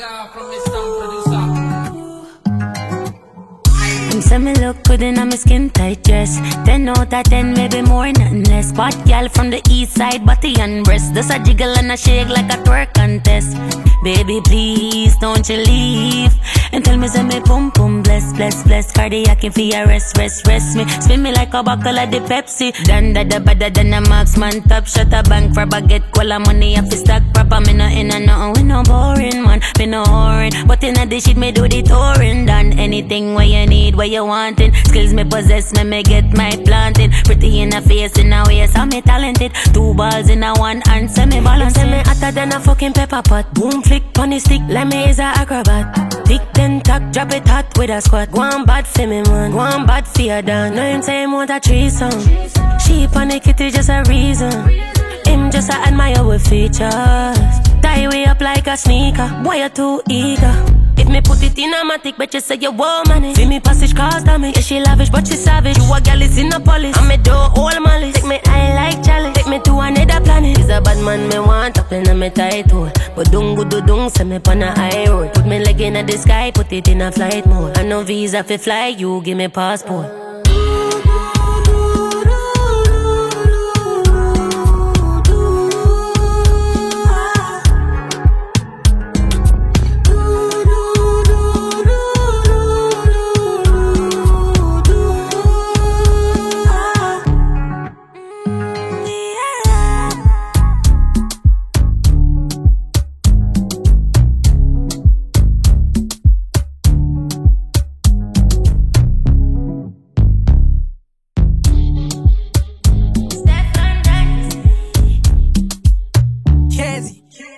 from Mr. Producer. Them say me look good in a me skin tight dress. 10 out of 10, maybe more, nothing less. Bad girl from the east side, body and breast. Does a jiggle and a shake like a twerk contest. Baby, please don't you leave. And tell me say me pum pum bless, bless, bless. Cardiac in fear, rest, rest, rest me. Spin me like a buckle of the Pepsi. Done that the better than a marksman. Top shot a bank for baguette. Cola money up to stack proper. Me no in a nothing, we no boring man. Me no whoring, but in a the shit me do the touring. Done anything where you need, where you wantin'. Skills me possess, me get my planting. Pretty in a face, in a waist, I'm me talented. 2 balls in a one hand, semi balance. Say me hotter than a fucking pepper pot. Boom flick, pony stick, like me is a acrobat. Tick then tack, drop it hot with a squat. Go on bad for me man, go on bad for your done. No him say him want a threesome. Sheep on the kitty just a reason. Him just a admire with features. Tie way up like a sneaker. Boy you too eager. If me put it in a matic, bet you say you want money. Feel me passage cause damage. Yeah, she lavish, but she savage. You a gal is in a police. I'm a door all malice. Take me eye like challenge. Take me to another planet. He's a bad man, me want up in a me tight hole. But dung do dung, send me on a high road. Put me leg in the sky, put it in a flight mode. I no visa fi fly, you give me passport. Kezi.